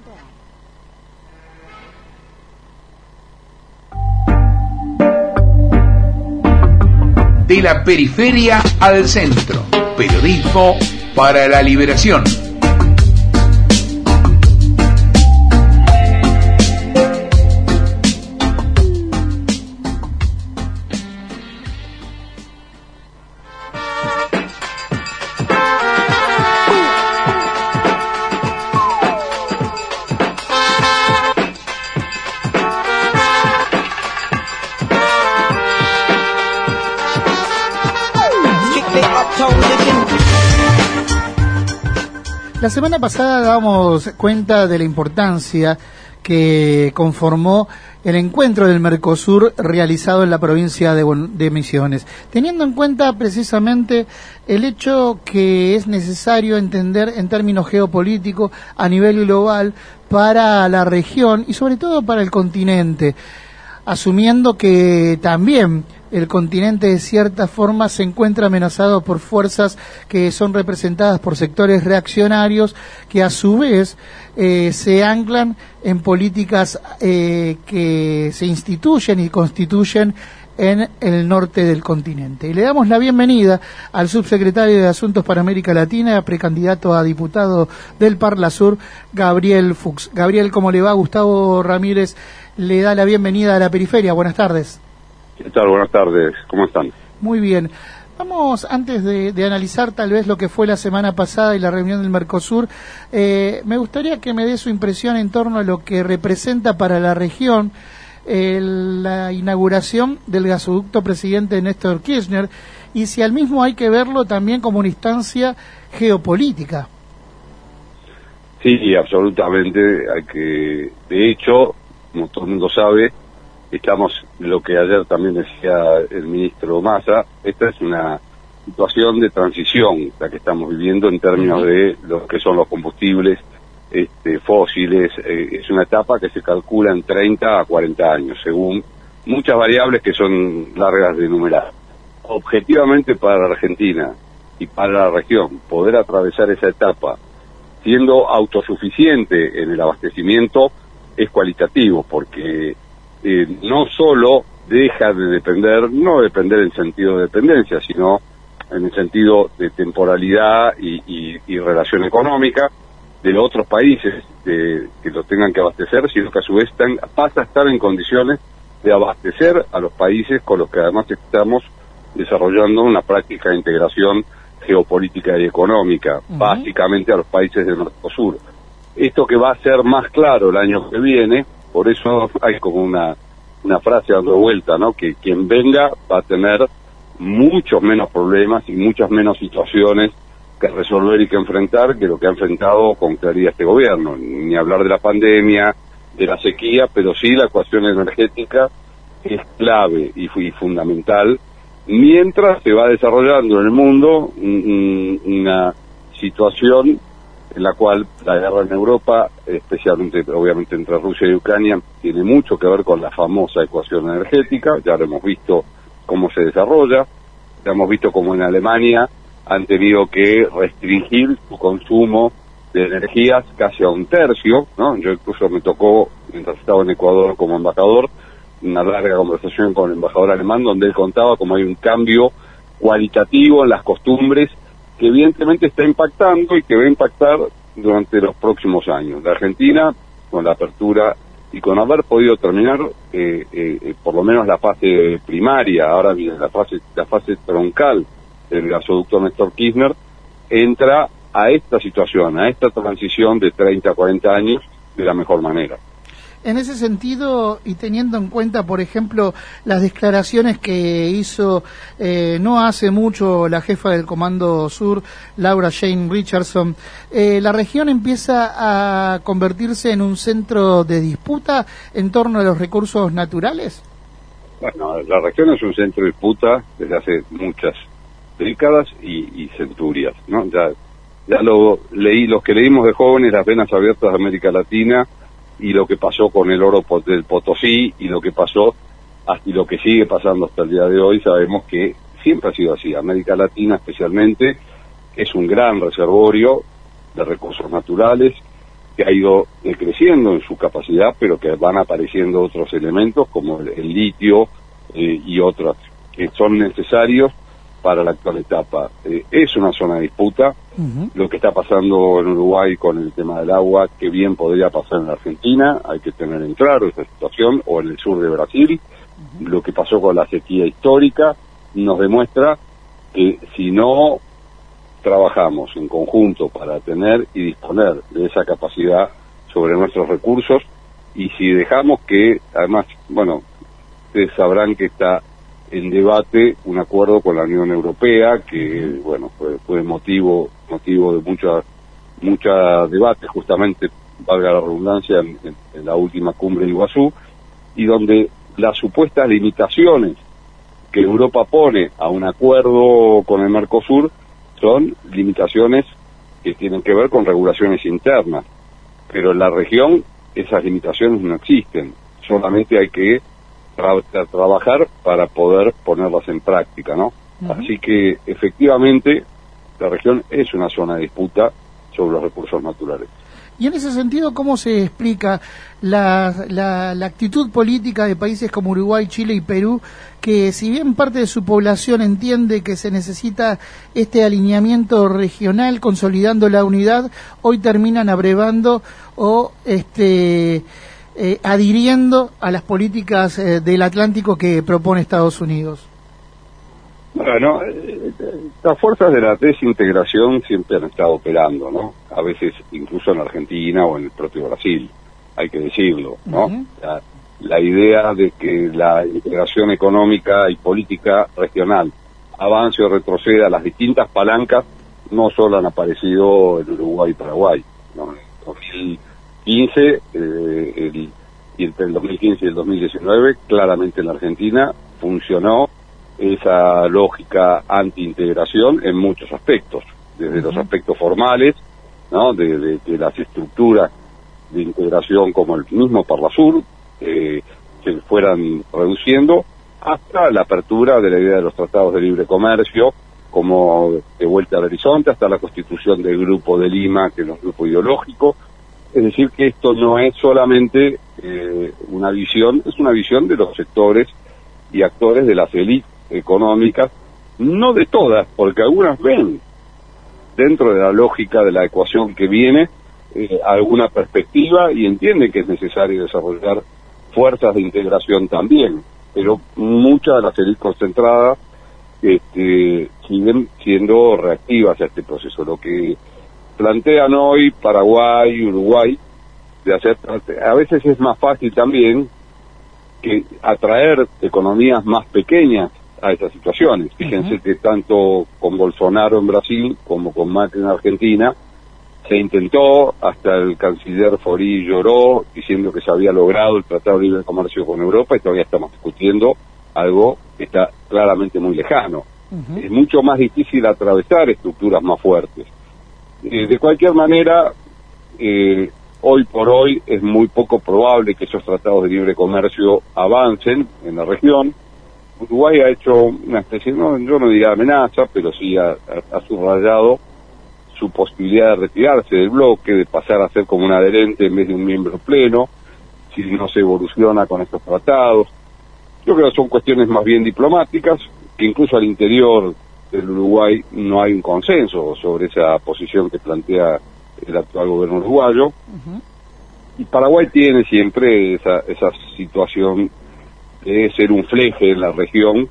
De la periferia al centro. Periodismo para la liberación. La semana pasada dábamos cuenta de la importancia que conformó el encuentro del Mercosur realizado en la provincia de Misiones, teniendo en cuenta precisamente el hecho que es necesario entender en términos geopolíticos a nivel global para la región y sobre todo para el continente, asumiendo que también el continente de cierta forma se encuentra amenazado por fuerzas que son representadas por sectores reaccionarios que a su vez se anclan en políticas que se instituyen y constituyen en el norte del continente. Y le damos la bienvenida al subsecretario de Asuntos para América Latina, precandidato a diputado del Parlasur, Gabriel Fuchs. Gabriel, ¿cómo le va? Gustavo Ramírez le da la bienvenida a la periferia. Buenas tardes. ¿Qué tal? Buenas tardes. ¿Cómo están? Muy bien. Vamos, antes de analizar tal vez lo que fue la semana pasada y la reunión del Mercosur, me gustaría que me dé su impresión en torno a lo que representa para la región la inauguración del gasoducto presidente Néstor Kirchner y si al mismo hay que verlo también como una instancia geopolítica. Sí, absolutamente. De hecho, como todo el mundo sabe, estamos, lo que ayer también decía el ministro Massa, esta es una situación de transición la que estamos viviendo en términos de lo que son los combustibles fósiles. Es una etapa que se calcula en 30 a 40 años, según muchas variables que son largas de enumerar. Objetivamente para la Argentina y para la región, poder atravesar esa etapa siendo autosuficiente en el abastecimiento es cualitativo, porque no solo deja de depender, no depender en sentido de dependencia, sino en el sentido de temporalidad y relación económica de los otros países que lo tengan que abastecer, sino que a su vez pasa a estar en condiciones de abastecer a los países con los que además estamos desarrollando una práctica de integración geopolítica y económica, básicamente a los países del Mercosur. Esto que va a ser más claro el año que viene. Por eso hay como una frase dando vuelta, ¿no? Que quien venga va a tener muchos menos problemas y muchas menos situaciones que resolver y que enfrentar que lo que ha enfrentado con claridad este gobierno. Ni hablar de la pandemia, de la sequía, pero sí la ecuación energética es clave y fundamental, mientras se va desarrollando en el mundo una situación en la cual la guerra en Europa, especialmente obviamente entre Rusia y Ucrania, tiene mucho que ver con la famosa ecuación energética. Ya lo hemos visto cómo se desarrolla, ya hemos visto cómo en Alemania han tenido que restringir su consumo de energías casi a un tercio, ¿no? Yo incluso me tocó, mientras estaba en Ecuador como embajador, una larga conversación con el embajador alemán donde él contaba cómo hay un cambio cualitativo en las costumbres que evidentemente está impactando y que va a impactar durante los próximos años. La Argentina, con la apertura y con haber podido terminar por lo menos la fase primaria, ahora viene la fase troncal del gasoducto Néstor Kirchner, entra a esta situación, a esta transición de 30 a 40 años de la mejor manera. En ese sentido, y teniendo en cuenta, por ejemplo, las declaraciones que hizo no hace mucho la jefa del Comando Sur, Laura Jane Richardson, ¿la región empieza a convertirse en un centro de disputa en torno a los recursos naturales? Bueno, la región es un centro de disputa desde hace muchas décadas y centurias, ¿no? Ya lo leí, los que leímos de jóvenes Las Venas Abiertas de América Latina, y lo que pasó con el oro del Potosí, y lo que pasó y lo que sigue pasando hasta el día de hoy, sabemos que siempre ha sido así. América Latina especialmente es un gran reservorio de recursos naturales, que ha ido creciendo en su capacidad, pero que van apareciendo otros elementos como el litio y otros que son necesarios para la actual etapa. Es una zona de disputa. Lo que está pasando en Uruguay con el tema del agua, que bien podría pasar en la Argentina, hay que tener en claro esta situación, o en el sur de Brasil. Lo que pasó con la sequía histórica nos demuestra que si no trabajamos en conjunto para tener y disponer de esa capacidad sobre nuestros recursos, y si dejamos que, además, bueno, ustedes sabrán que está en debate un acuerdo con la Unión Europea, que, bueno, fue motivo de mucha debate, justamente, valga la redundancia, en la última cumbre de Iguazú, y donde las supuestas limitaciones que Europa pone a un acuerdo con el Mercosur son limitaciones que tienen que ver con regulaciones internas, pero en la región esas limitaciones no existen, solamente hay que trabajar para poder ponerlas en práctica, ¿no? Así que efectivamente la región es una zona de disputa sobre los recursos naturales. Y en ese sentido, ¿cómo se explica la actitud política de países como Uruguay, Chile y Perú, que si bien parte de su población entiende que se necesita este alineamiento regional, consolidando la unidad, hoy terminan abrevando o adhiriendo a las políticas del Atlántico que propone Estados Unidos? Bueno, las fuerzas de la desintegración siempre han estado operando, ¿no? A veces incluso en Argentina o en el propio Brasil, hay que decirlo, ¿no? La idea de que la integración económica y política regional avance o retroceda, las distintas palancas no solo han aparecido en Uruguay y Paraguay, ¿no? En 2015, y entre el 2015 y el 2019, claramente en la Argentina funcionó esa lógica anti-integración en muchos aspectos, desde los aspectos formales, ¿no? De las estructuras de integración como el mismo Parlasur se fueran reduciendo, hasta la apertura de la idea de los tratados de libre comercio, como de vuelta al horizonte, hasta la constitución del Grupo de Lima, que es un grupo ideológico. Es decir, que esto no es solamente una visión, es una visión de los sectores y actores de las élites económicas, no de todas, porque algunas ven dentro de la lógica de la ecuación que viene alguna perspectiva y entienden que es necesario desarrollar fuerzas de integración también, pero muchas de las élites concentradas siguen siendo reactivas a este proceso. Lo que plantean hoy Paraguay y Uruguay de hacer, a veces es más fácil también que atraer economías más pequeñas a esas situaciones. Fíjense que tanto con Bolsonaro en Brasil como con Macri en Argentina se intentó, hasta el canciller Fori lloró diciendo que se había logrado el Tratado de Libre Comercio con Europa, y todavía estamos discutiendo algo que está claramente muy lejano. Es mucho más difícil atravesar estructuras más fuertes. De cualquier manera, hoy por hoy es muy poco probable que esos tratados de libre comercio avancen en la región. Uruguay ha hecho una especie, yo no diría amenaza, pero sí ha subrayado su posibilidad de retirarse del bloque, de pasar a ser como un adherente en vez de un miembro pleno, si no se evoluciona con estos tratados. Yo creo que son cuestiones más bien diplomáticas, que incluso al interior del Uruguay no hay un consenso sobre esa posición que plantea el actual gobierno uruguayo. Y Paraguay tiene siempre esa situación de ser un fleje en la región,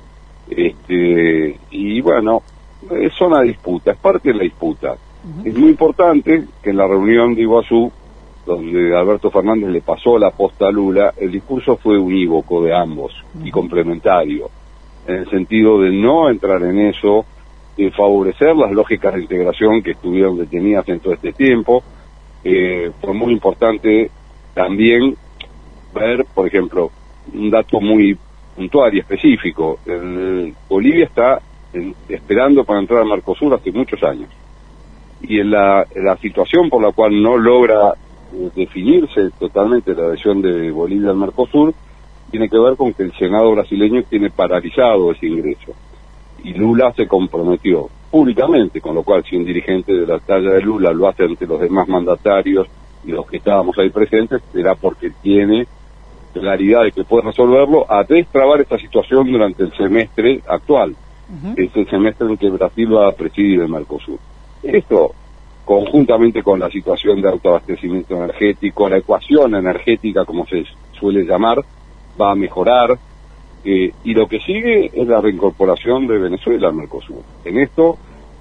y bueno, es una disputa, es parte de la disputa. Es muy importante que en la reunión de Iguazú, donde Alberto Fernández le pasó la posta a Lula, el discurso fue unívoco de ambos y complementario, en el sentido de no entrar en eso, de favorecer las lógicas de integración que estuvieron detenidas en todo este tiempo. Fue muy importante también ver, por ejemplo, un dato muy puntual y específico. Bolivia está esperando para entrar al Mercosur hace muchos años, y en la situación por la cual no logra definirse totalmente la adhesión de Bolivia al Mercosur tiene que ver con que el Senado brasileño tiene paralizado ese ingreso, y Lula se comprometió públicamente, con lo cual si un dirigente de la talla de Lula lo hace ante los demás mandatarios y los que estábamos ahí presentes, será porque tiene claridad de que puede resolverlo, a destrabar esta situación durante el semestre actual. Es el semestre en que Brasil va a presidir el Mercosur. Esto, conjuntamente con la situación de autoabastecimiento energético, la ecuación energética, como se suele llamar, va a mejorar, y lo que sigue es la reincorporación de Venezuela al Mercosur. En esto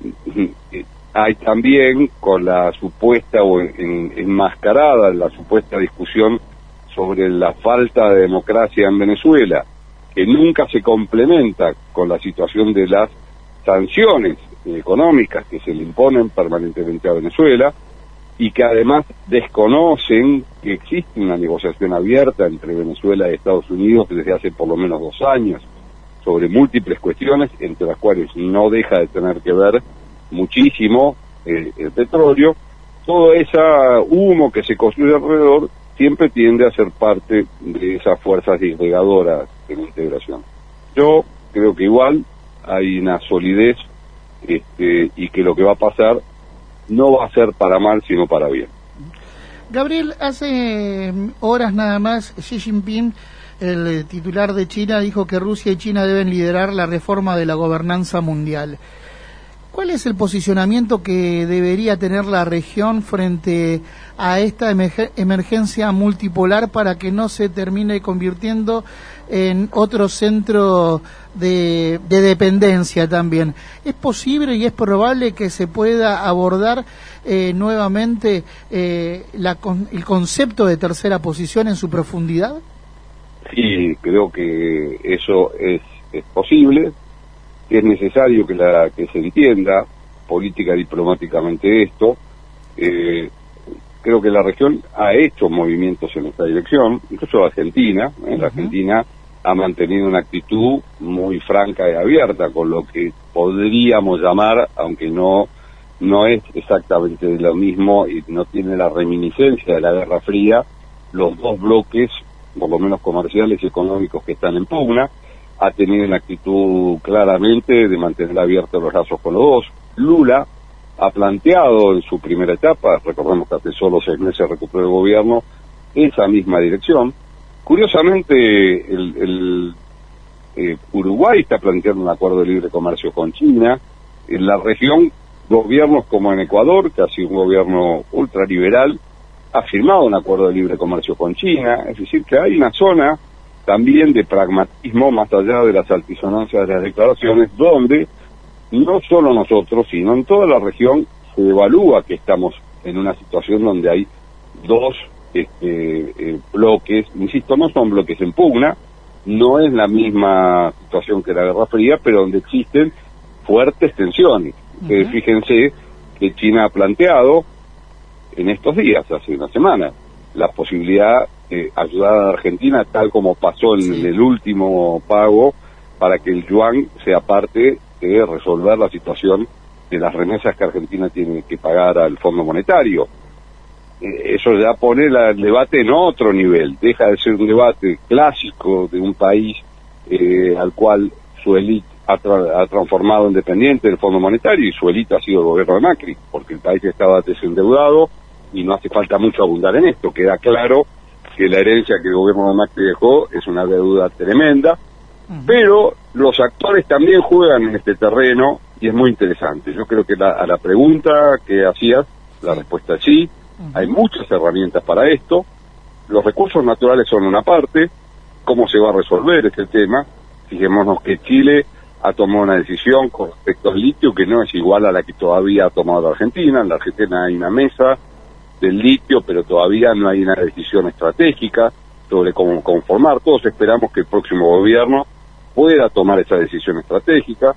hay también, con la supuesta o enmascarada, la supuesta discusión sobre la falta de democracia en Venezuela, que nunca se complementa con la situación de las sanciones económicas que se le imponen permanentemente a Venezuela, y que además desconocen que existe una negociación abierta entre Venezuela y Estados Unidos desde hace por lo menos 2 años, sobre múltiples cuestiones, entre las cuales no deja de tener que ver muchísimo el petróleo. Todo ese humo que se construye alrededor siempre tiende a ser parte de esas fuerzas disgregadoras de la integración. Yo creo que igual hay una solidez, y que lo que va a pasar no va a ser para mal, sino para bien. Gabriel, hace horas nada más, Xi Jinping, el titular de China, dijo que Rusia y China deben liderar la reforma de la gobernanza mundial. ¿Cuál es el posicionamiento que debería tener la región frente a esta emergencia multipolar para que no se termine convirtiendo en otro centro de dependencia también? ¿Es posible y es probable que se pueda abordar nuevamente el concepto de tercera posición en su profundidad? Sí, creo que eso es posible. Es necesario que se entienda política diplomáticamente esto. Creo que la región ha hecho movimientos en esta dirección, incluso Argentina. La Argentina ha mantenido una actitud muy franca y abierta con lo que podríamos llamar, aunque no es exactamente lo mismo y no tiene la reminiscencia de la Guerra Fría, los dos bloques, por lo menos comerciales y económicos, que están en pugna. Ha tenido una actitud claramente de mantener abiertos los lazos con los dos. Lula ha planteado en su primera etapa, recordemos que hace solo 6 meses recuperó el gobierno, esa misma dirección. Curiosamente, el Uruguay está planteando un acuerdo de libre comercio con China. En la región, gobiernos como en Ecuador, que ha sido un gobierno ultraliberal, ha firmado un acuerdo de libre comercio con China. Es decir, que hay una zona también de pragmatismo, más allá de las altisonancias de las declaraciones, donde no solo nosotros, sino en toda la región se evalúa que estamos en una situación donde hay dos bloques, insisto, no son bloques en pugna, no es la misma situación que la Guerra Fría, pero donde existen fuertes tensiones. Fíjense que China ha planteado en estos días, hace una semana, la posibilidad de ayudar a Argentina, tal como pasó en el último pago, para que el yuan sea parte de resolver la situación de las remesas que Argentina tiene que pagar al Fondo Monetario. Eso ya pone el debate en otro nivel, deja de ser un debate clásico de un país al cual su élite ha transformado en dependiente del Fondo Monetario, y su élite ha sido el gobierno de Macri, porque el país estaba desendeudado, y no hace falta mucho abundar en esto. Queda claro que la herencia que el gobierno de Macri dejó es una deuda tremenda, pero los actores también juegan en este terreno, y es muy interesante. Yo creo que a la pregunta que hacías, la respuesta es sí. Hay muchas herramientas para esto. Los recursos naturales son una parte. ¿Cómo se va a resolver este tema? Fijémonos que Chile ha tomado una decisión con respecto al litio que no es igual a la que todavía ha tomado la Argentina. En la Argentina hay una mesa del litio, pero todavía no hay una decisión estratégica sobre cómo conformar. Todos esperamos que el próximo gobierno pueda tomar esa decisión estratégica,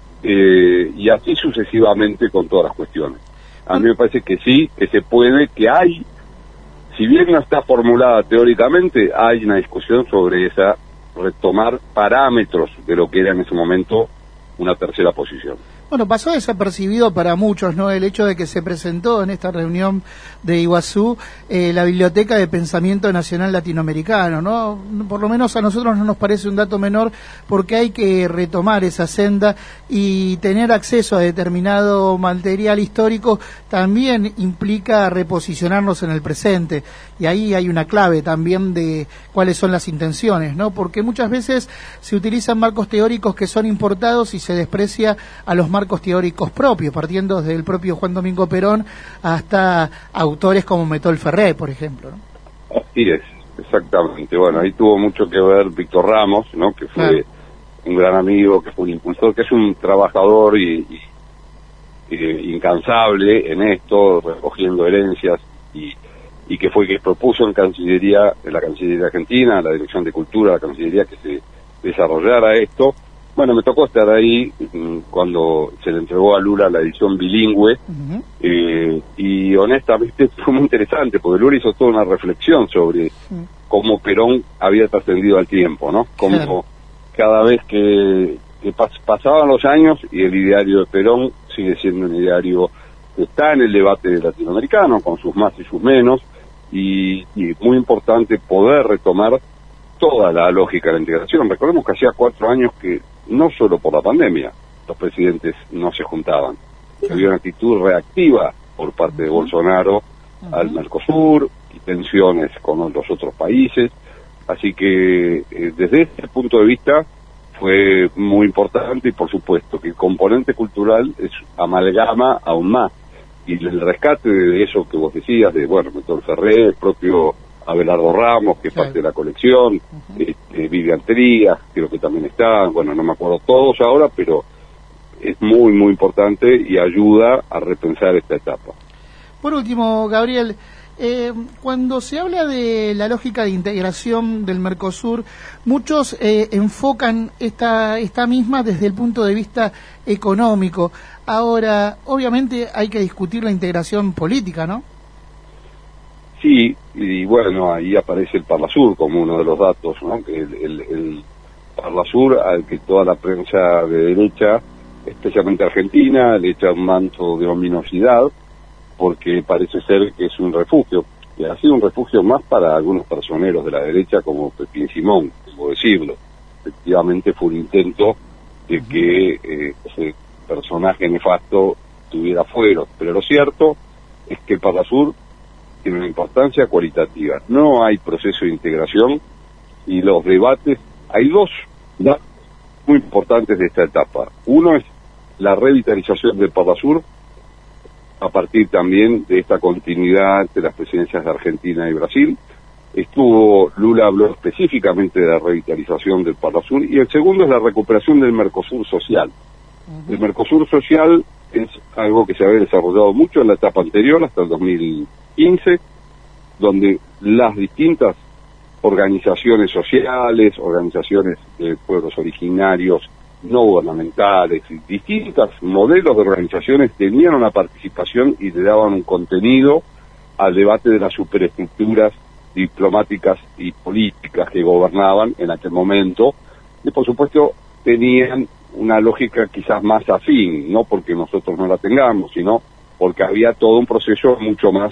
y así sucesivamente con todas las cuestiones. A mí me parece que sí, que se puede, que hay, si bien no está formulada teóricamente, hay una discusión sobre retomar parámetros de lo que era en ese momento una tercera posición. Bueno, pasó desapercibido para muchos, ¿no? El hecho de que se presentó en esta reunión de Iguazú la Biblioteca de Pensamiento Nacional Latinoamericano, ¿no? Por lo menos a nosotros no nos parece un dato menor, porque hay que retomar esa senda y tener acceso a determinado material histórico también implica reposicionarnos en el presente, y ahí hay una clave también de cuáles son las intenciones, ¿no? Porque muchas veces se utilizan marcos teóricos que son importados y se desprecia a los marcos teóricos propios, partiendo desde el propio Juan Domingo Perón hasta autores como Metol Ferré, por ejemplo, ¿no? Así es, exactamente. Bueno, ahí tuvo mucho que ver Víctor Ramos, ¿no? Que fue un gran amigo, que fue un impulsor, que es un trabajador y incansable en esto, recogiendo herencias, y que fue que propuso en la Cancillería Argentina, la Dirección de Cultura, la Cancillería, que se desarrollara esto. Bueno, me tocó estar ahí cuando se le entregó a Lula la edición bilingüe, y honestamente fue muy interesante, porque Lula hizo toda una reflexión sobre cómo Perón había trascendido al tiempo, ¿no? Cómo cada vez que pasaban los años y el ideario de Perón sigue siendo un ideario que está en el debate latinoamericano, con sus más y sus menos, y muy importante poder retomar toda la lógica de la integración. Recordemos que hacía 4 años que, no solo por la pandemia, los presidentes no se juntaban. Había una actitud reactiva por parte de Bolsonaro al Mercosur y tensiones con los otros países. Así que desde ese punto de vista fue muy importante, y por supuesto que el componente cultural es amalgama aún más. Y el rescate de eso que vos decías, de, bueno, Metol Ferré, el propio Abelardo Ramos, que es parte de la colección, Vivian Trías, creo que también está, bueno, no me acuerdo todos ahora, pero es muy, muy importante y ayuda a repensar esta etapa. Por último, Gabriel, cuando se habla de la lógica de integración del Mercosur, muchos enfocan esta misma desde el punto de vista económico. Ahora, obviamente hay que discutir la integración política, ¿no? Sí, y bueno, ahí aparece el Parlasur como uno de los datos, ¿no? Que el Parlasur, al que toda la prensa de derecha, especialmente argentina, le echa un manto de ominosidad, porque parece ser que es un refugio, y ha sido un refugio más para algunos personeros de la derecha, como Pepín Simón, debo decirlo. Efectivamente fue un intento de que ese personaje nefasto tuviera fuero, pero lo cierto es que el Parlasur tiene una importancia cualitativa. No hay proceso de integración, y los debates, hay dos datos muy importantes de esta etapa. Uno es la revitalización del Parlasur, a partir también de esta continuidad de las presidencias de Argentina y Brasil. Lula habló específicamente de la revitalización del Parlasur, y el segundo es la recuperación del Mercosur social. El Mercosur social es algo que se había desarrollado mucho en la etapa anterior, hasta el 2015, donde las distintas organizaciones sociales, organizaciones de pueblos originarios, no gubernamentales, y distintos modelos de organizaciones tenían una participación y le daban un contenido al debate de las superestructuras diplomáticas y políticas que gobernaban en aquel momento, y por supuesto tenían una lógica quizás más afín, no porque nosotros no la tengamos, sino porque había todo un proceso mucho más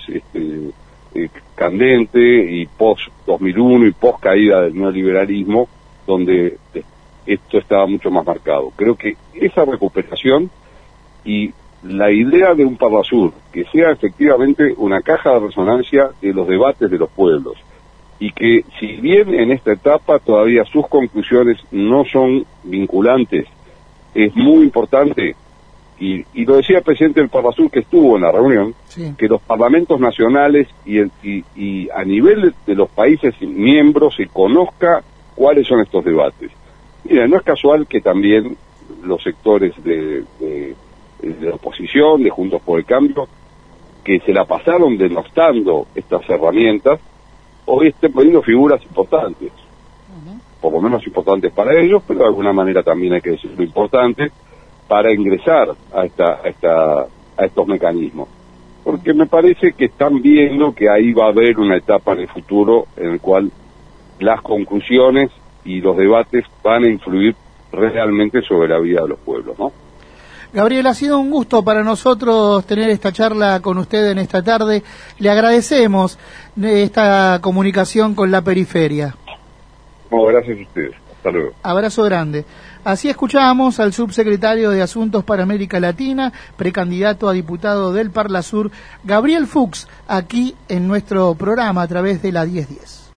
candente, y post-2001 y post-caída del neoliberalismo, donde esto estaba mucho más marcado. Creo que esa recuperación y la idea de un Parlasur que sea efectivamente una caja de resonancia de los debates de los pueblos, y que si bien en esta etapa todavía sus conclusiones no son vinculantes, es muy importante, y lo decía el presidente del Parlasur, que estuvo en la reunión, que los parlamentos nacionales y a nivel de los países miembros se conozca cuáles son estos debates. Mira, no es casual que también los sectores de la oposición, de Juntos por el Cambio, que se la pasaron denostando estas herramientas, hoy estén poniendo figuras importantes, por lo menos importantes para ellos, pero de alguna manera también hay que decirlo importante, para ingresar a estos mecanismos. Porque me parece que están viendo que ahí va a haber una etapa en el futuro en el cual las conclusiones y los debates van a influir realmente sobre la vida de los pueblos, ¿no? Gabriel, ha sido un gusto para nosotros tener esta charla con usted en esta tarde. Le agradecemos esta comunicación con la periferia. No, gracias a ustedes. Hasta luego. Abrazo grande. Así escuchábamos al subsecretario de Asuntos para América Latina, precandidato a diputado del Parlasur, Gabriel Fuchs, aquí en nuestro programa a través de la 1010.